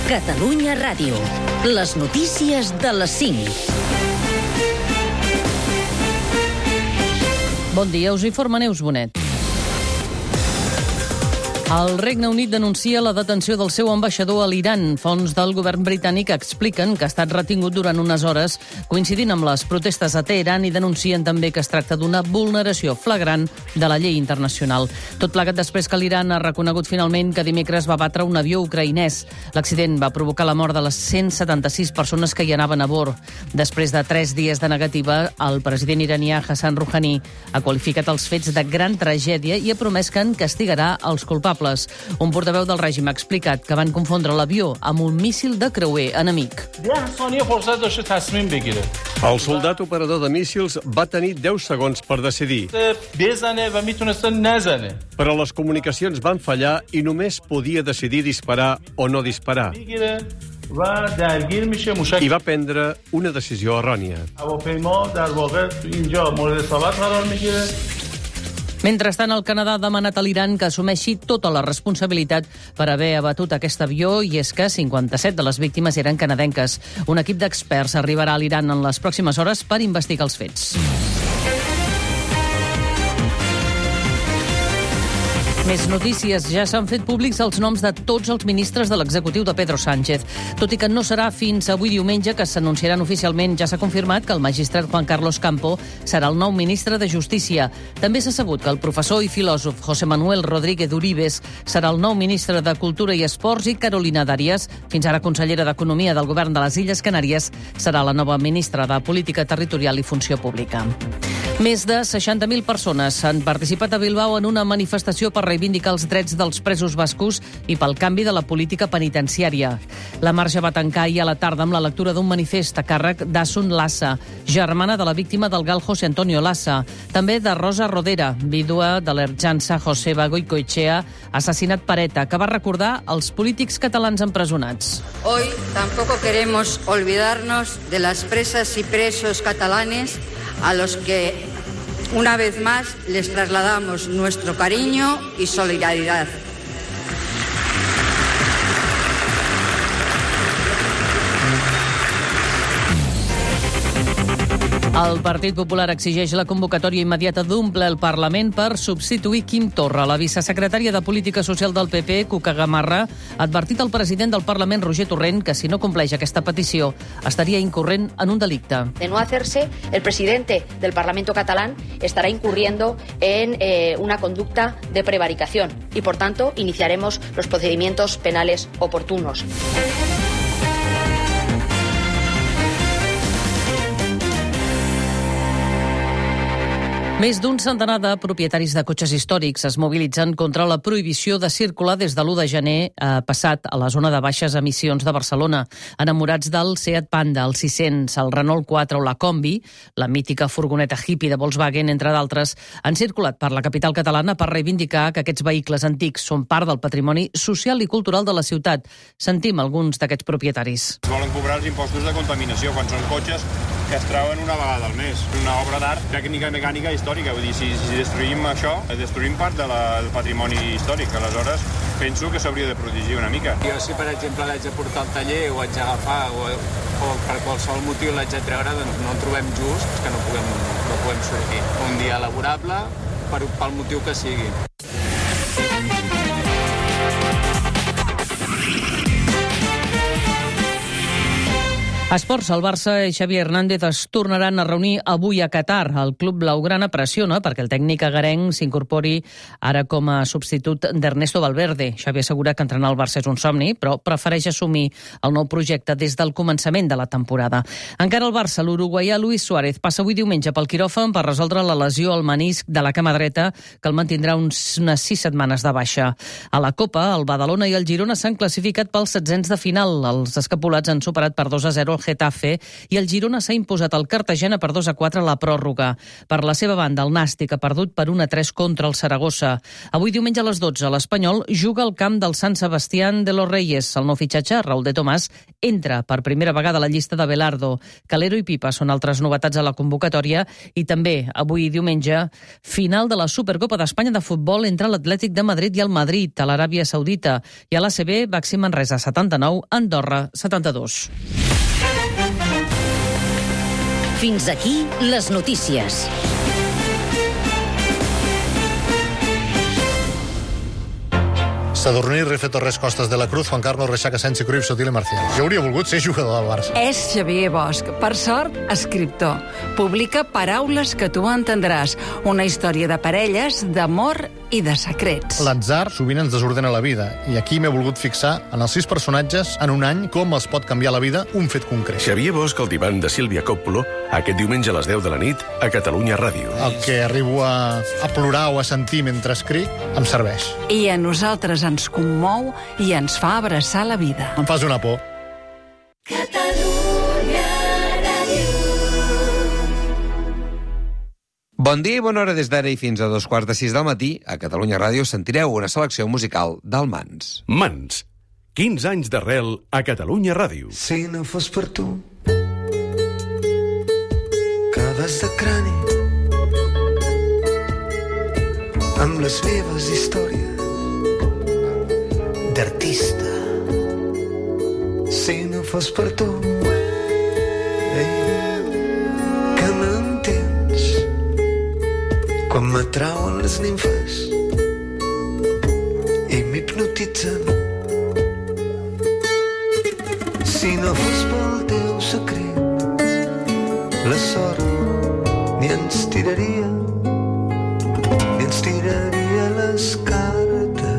Catalunya Ràdio. Les notícies de les 5. Bon dia, us informa Neus Bonet. El Regne Unit denuncia la detenció del seu ambaixador a l'Iran. Fonts del govern britànic expliquen que ha estat retingut durant unes hores, coincidint amb les protestes a Teheran, i denuncien també que es tracta d'una vulneració flagrant de la llei internacional. Tot plegat després que l'Iran ha reconegut finalment que dimecres va batre un avió ucraïnès. L'accident va provocar la mort de les 176 persones que hi anaven a bord. Després de 3 dies de negativa, el president iranià Hassan Rouhani ha qualificat els fets de gran tragèdia i ha promès que en castigarà els culpables. Un portaveu del règim ha explicat que van confondre l'avió amb un míssil de creuer enemic. El soldat operador de míssils va tenir 10 segons per decidir. Però les comunicacions van fallar i només podia decidir disparar o no disparar. I va prendre una decisió errònia. Mentrestant, el Canadà ha demanat a l'Iran que assumeixi tota la responsabilitat per haver abatut aquest avió, i és que 57 de les víctimes eren canadenques. Un equip d'experts arribarà a l'Iran en les pròximes hores per investigar els fets. Més notícies. Ja s'han fet públics els noms de tots els ministres de l'executiu de Pedro Sánchez. Tot i que no serà fins avui diumenge que s'anunciaran oficialment, ja s'ha confirmat que el magistrat Juan Carlos Campo serà el nou ministre de Justícia. També s'ha sabut que el professor i filòsof José Manuel Rodríguez Uribes serà el nou ministre de Cultura i Esports, i Carolina Darias, fins ara consellera d'Economia del govern de les Illes Canàries, serà la nova ministra de Política Territorial i Funció Pública. Més de 60.000 persones han participat a Bilbao en una manifestació per reivindicar els drets dels presos bascos i pel canvi de la política penitenciària. La marxa va tancar ahir a la tarda amb la lectura d'un manifest a càrrec d'Asun Lassa, germana de la víctima del gal José Antonio Lassa, també de Rosa Rodera, vídua de l'ertjança Joseba Goicoechea, assassinat per ETA, que va recordar els polítics catalans empresonats. Hoy tampoco queremos olvidarnos de las presas y presos catalanes a los que una vez más les trasladamos nuestro cariño y solidaridad. El Partit Popular exigeix la convocatòria immediata d'un ple al Parlament per substituir Quim Torra. La vicesecretària de Política Social del PP, Cuca Gamarra, ha advertit al president del Parlament, Roger Torrent, que si no compleix aquesta petició estaria incorrent en un delicte. De no hacerse, el presidente del Parlamento catalán estará incurriendo en una conducta de prevaricación y, por tanto, iniciaremos los procedimientos penales oportunos. Més d'un centenar de propietaris de cotxes històrics es mobilitzen contra la prohibició de circular des de l'1 de gener passat a la zona de baixes emissions de Barcelona. Enamorats del Seat Panda, el 600, el Renault 4 o la Combi, la mítica furgoneta hippie de Volkswagen, entre d'altres, han circulat per la capital catalana per reivindicar que aquests vehicles antics són part del patrimoni social i cultural de la ciutat. Sentim alguns d'aquests propietaris. Volen cobrar els impostos de contaminació quan són cotxes que es treuen una vegada al mes. Una obra d'art, tècnica mecànica històrica. Vull dir, si destruïm això, destruïm part del patrimoni històric. Aleshores, penso que s'hauria de protegir una mica. Jo, si per exemple l'haig de portar al taller o haig d'agafar o per qualsevol motiu l'haig de treure, doncs no en trobem just que no puguem sortir. Un dia laborable, pel motiu que sigui. Esports, el Barça i Xavi Hernández es tornaran a reunir avui a Qatar. El club blaugrana pressiona perquè el tècnic agarenc s'incorpori ara com a substitut d'Ernesto Valverde. Xavi assegura que entrenar al Barça és un somni, però prefereix assumir el nou projecte des del començament de la temporada. Encara al Barça, l'uruguaià Luis Suárez passa avui diumenge pel quiròfan per resoldre la lesió al menisc de la cama dreta, que el mantindrà unes 6 setmanes de baixa. A la Copa, el Badalona i el Girona s'han classificat pels setzents de final. Els escapulats han superat per 2-0 0-Getafe i el Girona s'ha imposat al Cartagena per 2-4 a la pròrroga. Per la seva banda, el Nàstic ha perdut per 1-3 contra el Saragossa. Avui diumenge a les 12, l'Espanyol juga al camp del Sant Sebastián de los Reyes. El nou fitxatge, Raúl de Tomàs, entra per primera vegada a la llista de Belardo. Calero i Pipa són altres novetats a la convocatòria i també, avui diumenge, final de la Supercopa d'Espanya de futbol entre l'Atlètic de Madrid i el Madrid, a l'Aràbia Saudita. I a l'ACB, Baxi Manresa 79, Andorra 72. Fins aquí les notícies. Sadurní, Rife, Torres, Costas de la Cruz, Juan Carlos, Reixac, Sánchez, Cruyff, Sotil i Marcial. Jo hauria volgut ser jugador del Barça. És Xavier Bosch, per sort, escriptor. Publica Paraules que tu entendràs, una història de parelles, d'amor i de secrets. L'atzar sovint ens desordena la vida, i aquí m'he volgut fixar en els 6 personatges en un any com els pot canviar la vida un fet concret. Xavier Bosch, el divan de Sílvia Coppolo, aquest diumenge a les 10 de la nit a Catalunya Ràdio. El que arribo a plorar o a sentir mentre escric em serveix. I a nosaltres ens commou i ens fa abraçar la vida. Em fas una por. Catalunya Ràdio. Bon dia i bona hora des d'ara i fins a 5:15 del matí. A Catalunya Ràdio sentireu una selecció musical del Mans. Mans, 15 anys d'arrel a Catalunya Ràdio. Si no fos per tu, caves de crani amb les meves històries d'artista. Si no fos per tu, que m'entens quan m'atrauen les nimfes i m'hipnotitzen. Si no fos pel teu secret, la sort ni ens tiraria les cartes.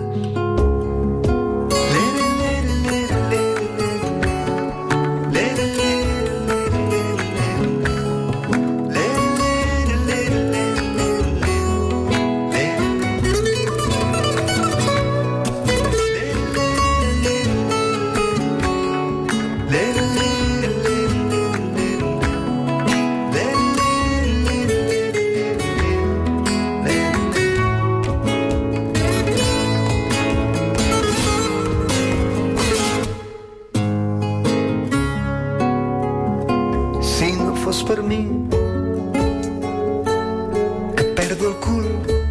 Per mi, que perdo el cul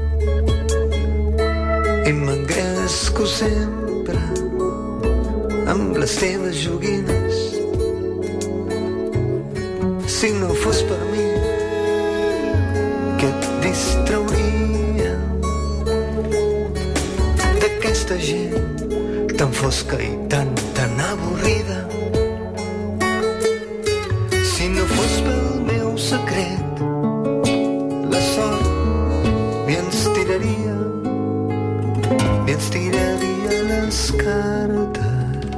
i m'engresco sempre amb les teves joguines. Si no fos per mi, que et distrauria d'aquesta gent tan fosca i tan avorrida. Si no fos pel meu secret, la sort ni ens tiraria les cartes.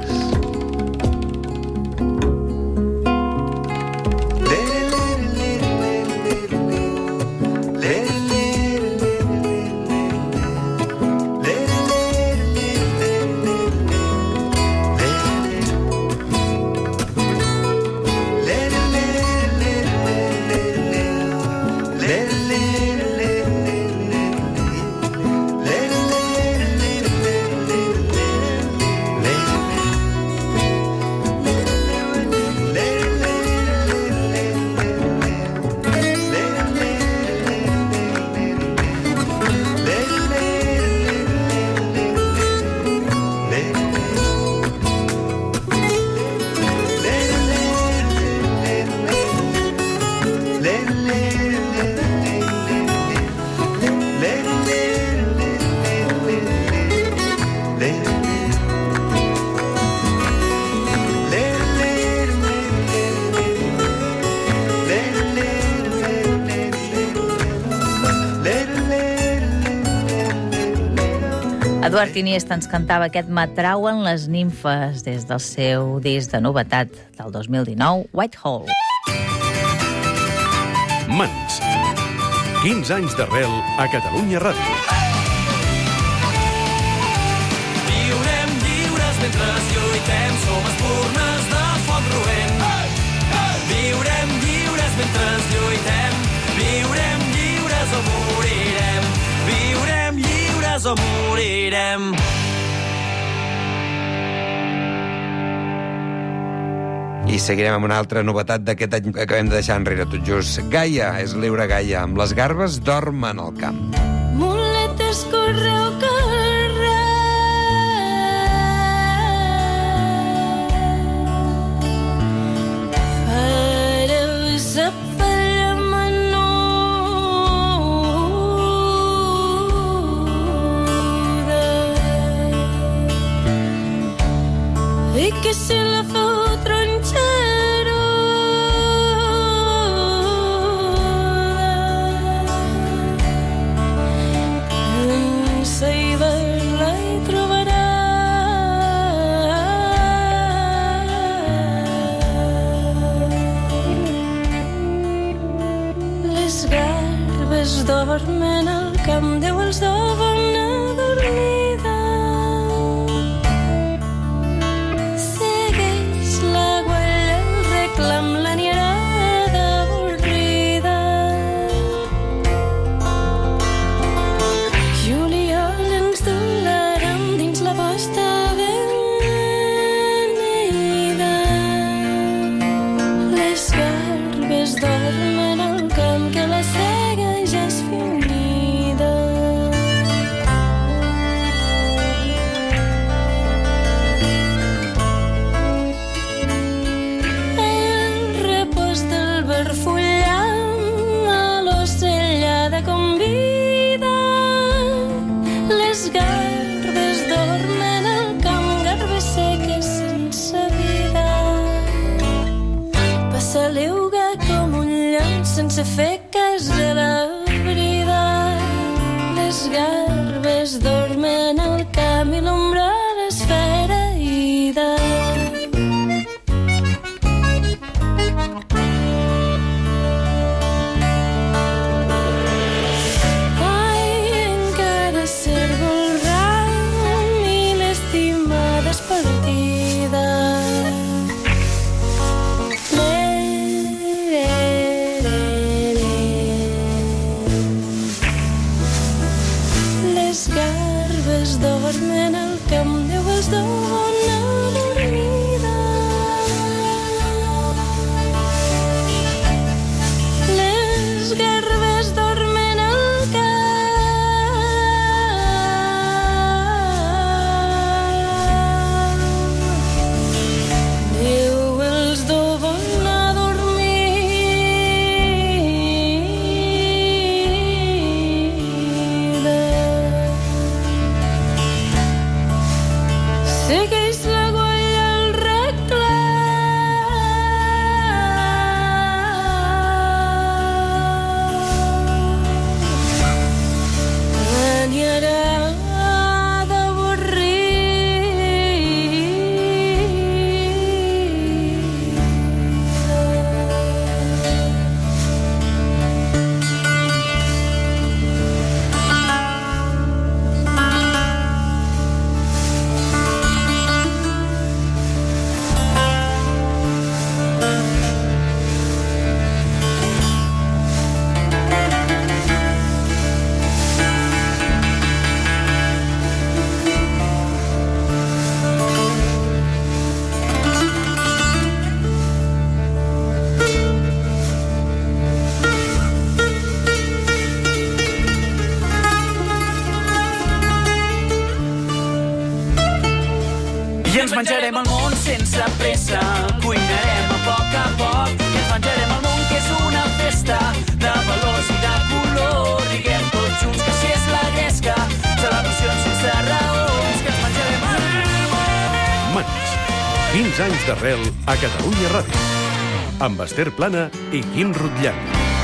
Eduard Iniesta ens cantava aquest M'atrauen les nimfes des del seu disc de novetat del 2019, Whitehall. Mans, 15 anys d'arrel a Catalunya Ràdio. Viurem lliures mentre lluitem, som espurnes de foc roent. o morirem. I seguirem amb una altra novetat d'aquest any que acabem de deixar enrere tot just. Gaia, és l'Eura Gaia, amb les garbes dormen al camp. Muletes correu carrer, fareu sa palla menuda i que se la feu dormen al camp, Déu els dona dormida. Segueix la gualla, el reclam, la nierada avorrida. Juliol ens dolarem dins la posta beneïda. Les garbes dormen al camp, que la cega ja és finida. El repòs del verfullam a l'ocellada convida. Les garbes dormen al camp, garbes seques sense vida. Passa l'euga com un llamp sense fer cas de la brida. Les garbes dormen al camp i l'ombra les ferida. Ai, encara servo el ram i l'estimada és partida. Dormen al camp, Déu els dona dormida. Les garbes dormen al camp, Déu els dona dormida. Segueix la gualla al reclam, la nierada I ens menjarem el món sense pressa, cuinarem a poc, i ens menjarem el món, que és una festa de valors i de color. Riguem tots junts, que si és la gresca, celebracions sense raons, que ens menjarem el món. Mans, 15 anys d'arrel a Catalunya Ràdio. Amb Esther Plana i Quim Rutllant.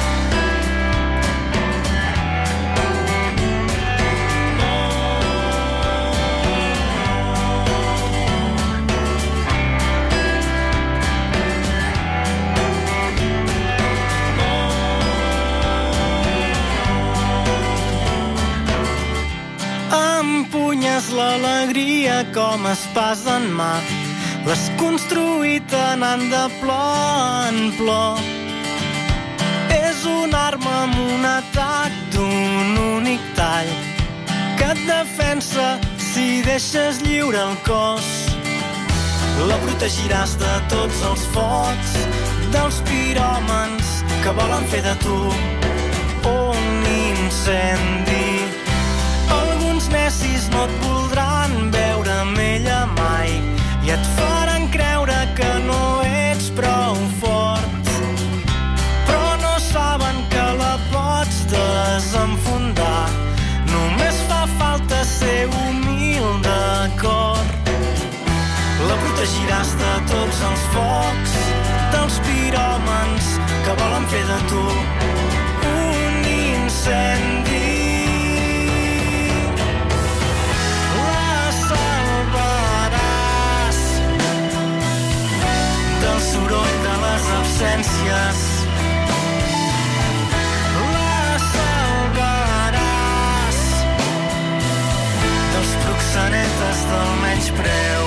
Empunyes l'alegria com espàs en mà, l'has construït anant de plor en plor. És una arma amb un atac d'un únic tall que et defensa si deixes lliure el cos. La protegiràs de tots els focs, dels piròmans que volen fer de tu un incendi. Alguns necis no et voldran veure amb ella mai i et faran creure que no ets prou fort, però no saben que la pots desenfundar. Només fa falta ser humil de cor. La protegiràs de tots els focs, dels piròmans que volen fer de tu un incendi. La salvaràs del soroll de les absències. La salvaràs dels proxenetes del menyspreu.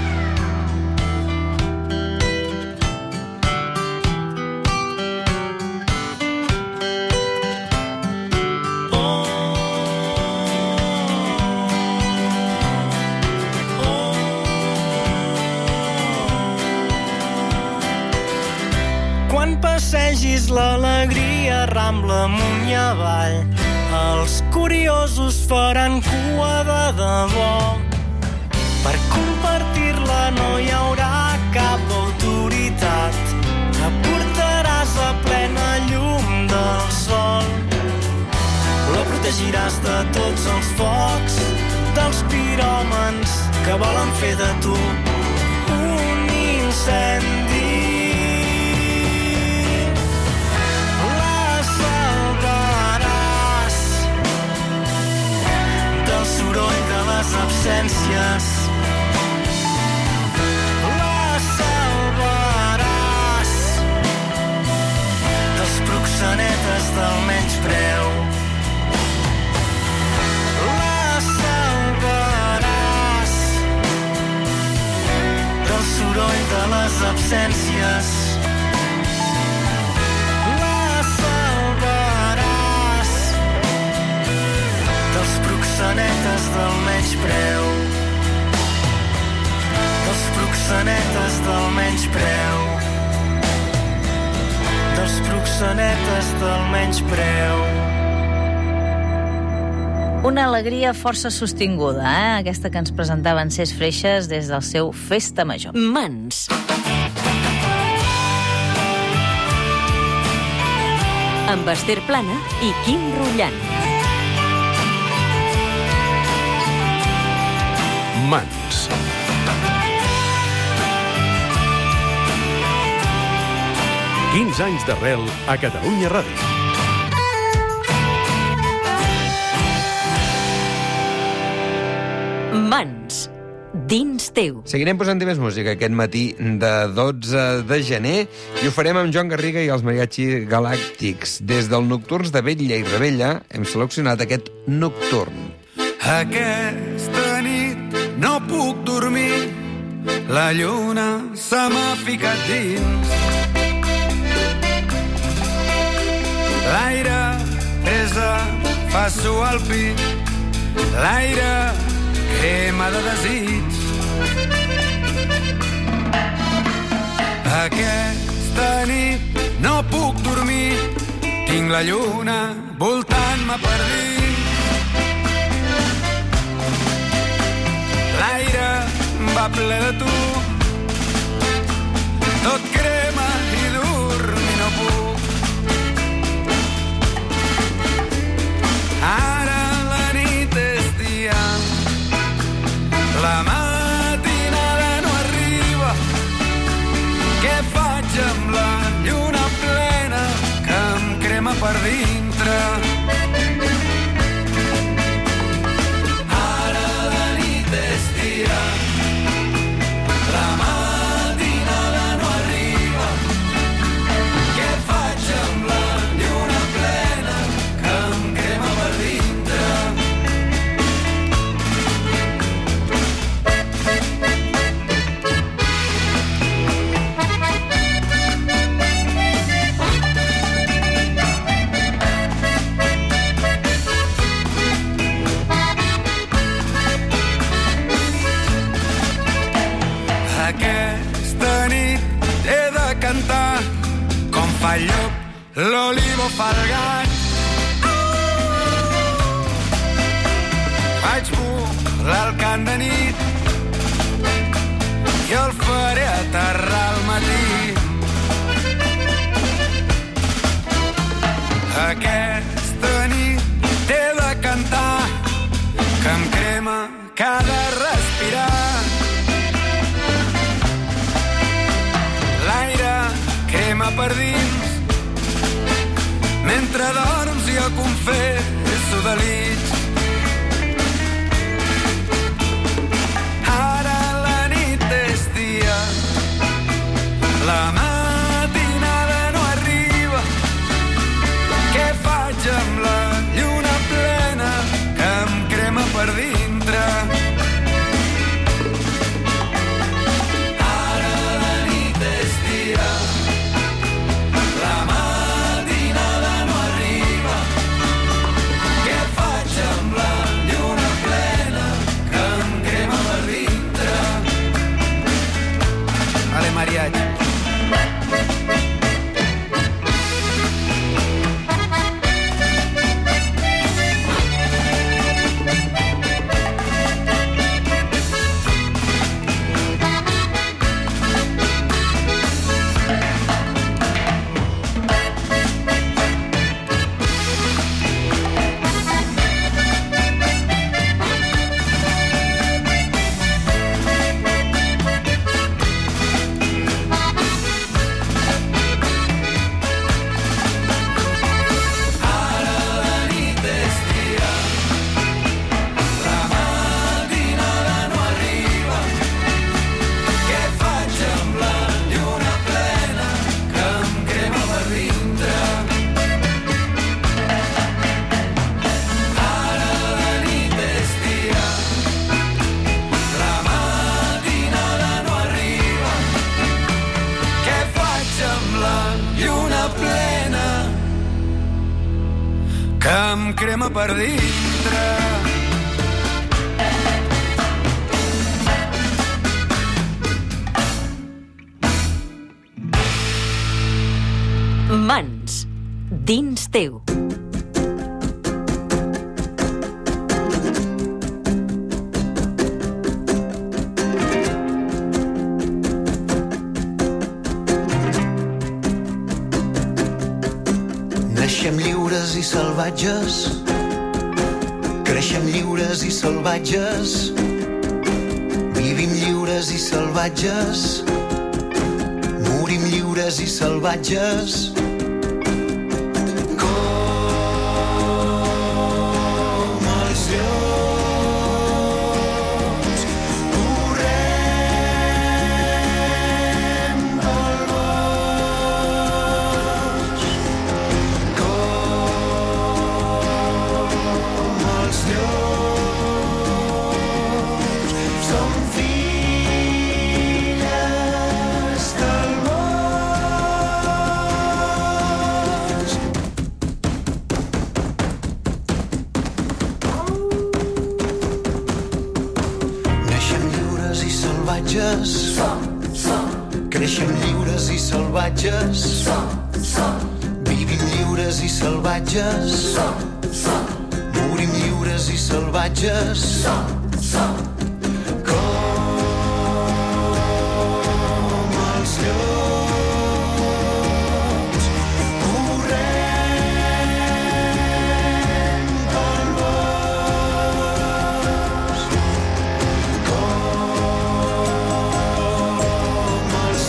Passegis l'alegria rambla amunt i avall. Els curiosos faran cua de debò. Per compartir-la no hi haurà cap autoritat. La portaràs a plena llum del sol. La protegiràs de tots els focs, dels piròmans que volen fer de tu un incendi. Soroll de les absències. La salvaràs dels proxenetes del menyspreu. La salvaràs del soroll de les absències. Proxenetes del menyspreu. Dels proxenetes del menyspreu. Dels proxenetes del menyspreu. Una alegria força sostinguda, aquesta que ens presentaven Cés Freixes des del seu Festa Major. Mans. Amb Esther Plana i Quim Rullant. Mans. Quins anys d'arrel a Catalunya Ràdio. Mans. Dins teu. Seguirem posant més música aquest matí de 12 de gener i ho farem amb Joan Garriga i els Mariachi Galàctics. Des del Nocturns de Vetlla i Rebella hem seleccionat aquest Nocturn. Aquesta nit no puc dormir, la lluna se m'ha ficat dins. L'aire fresa fa suar el pit, l'aire crema de desig. Aquesta nit no puc dormir, tinc la lluna voltant-me per dins. L'aire va ple de tu, tot crema i dormir no puc. Ara la nit és dia, la matinada no arriba. Què faig amb la lluna plena que em crema per dintre? La matinada no arriba. Què faig amb la lluna plena que em crema per dintre? cantar com fa el llop, l'olivo fa el gat. Vaig volar al cant de nit i el faré aterrar al matí. Aquesta nit t'he de cantar que em crema cada respirar. L'aire crema per dins mentre dorms jo confesso delits. Ara la nit és dia, la matinada no arriba. Què faig amb la lluna plena que em crema per dintre? Ara la nit és dia, la matinada no arriba. Què faig amb la lluna plena que em crema per dintre? Ale, mariachi. Que em crema per dintre. Mans dins teu. Naixem lliures i salvatges, creixem lliures i salvatges, vivim lliures i salvatges, morim lliures i salvatges. Com els lleons, correm pel bosc. Com els lleons, som filles del bosc. Naixem lliures i salvatges, creixem lliures i salvatges, vivim lliures i salvatges, morim lliures i salvatges. Com els lleons, correm pel bosc. Com els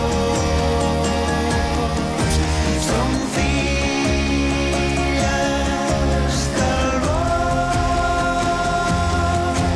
lleons, som filles del bosc.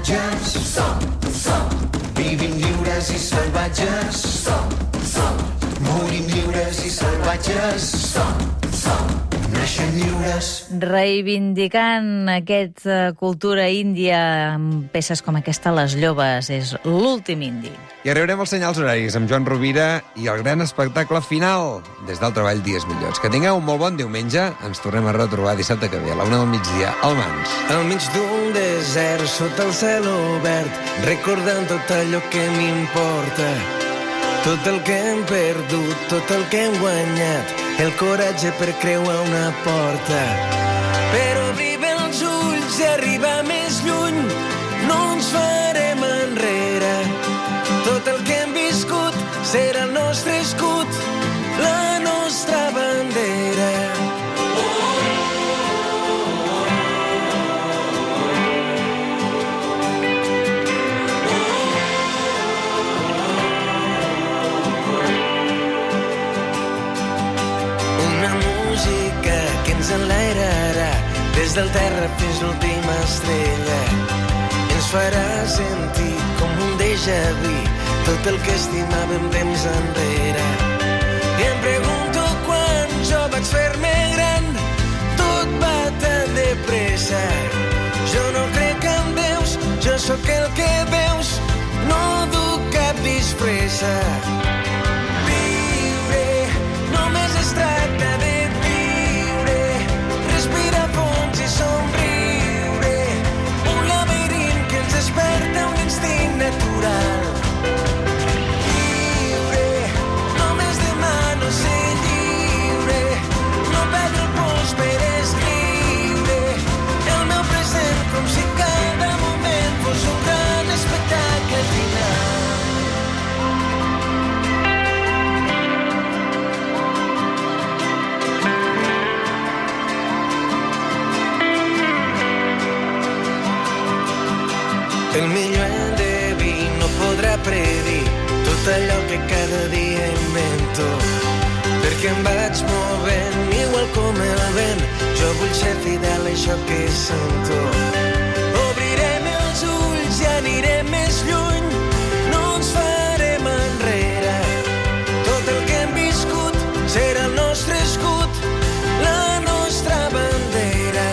salvatges. Vivim lliures i salvatges. Morim lliures i salvatges. Naixen lliures. Reivindicant aquesta cultura índia amb peces com aquesta, Les Llobes, és l'últim indi. I arribarem als senyals horaris amb Joan Rovira i el gran espectacle final des del treball Dies Millors. Que tingueu un molt bon diumenge. Ens tornem a retrobar dissabte que ve, a la 1 del migdia, al Mans. Al mig d'un desert, sota el cel obert, recordant tot allò que m'importa. Tot el que hem perdut, tot el que hem guanyat, el coratge per creuar una porta. Però obrir els ulls i arribar més lluny, no ens farem enrere. Tot el que hem viscut serà el nostre escut, la nostra bandera. Una música que ens enlairarà des del terra fins l'última estrella. Ens farà sentir com un déjà vu tot el que estimàvem temps enrere. I em pregunto quan jo vaig fer-me gran, tot va tan de pressa. Jo no crec en Déus, jo sóc el que veus, no duc cap disfressa. Viure només es tracta de viure, respirar fons i somriure, un laberint que ens desperta un instint natural. Com si cada moment fos un gran espectacle final. El millor endeví no podrà predir tot allò que cada dia invento, perquè em vaig movent igual com el vent. Jo vull ser fidel a això que sento. Obrirem els ulls i anirem més lluny, no ens farem enrere. Tot el que hem viscut serà el nostre escut, la nostra bandera.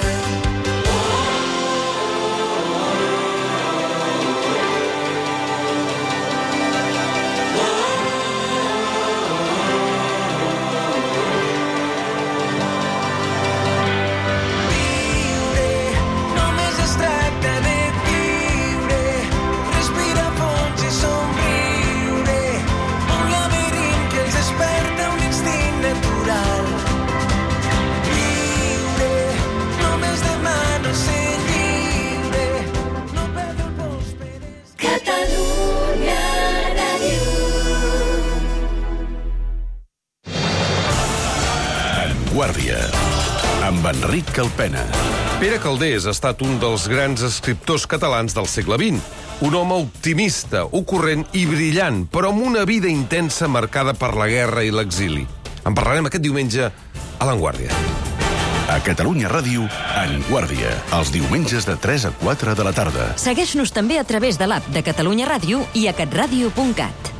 Guàrdia, amb Enric Calpena. Pere Calders ha estat un dels grans escriptors catalans del segle XX. Un home optimista, ocorrent i brillant, però amb una vida intensa marcada per la guerra i l'exili. En parlarem aquest diumenge a l'Enguàrdia. A Catalunya Ràdio, En Guàrdia, els diumenges de 3 a 4 de la tarda. Segueix-nos també a través de l'app de Catalunya Ràdio i a catradio.cat.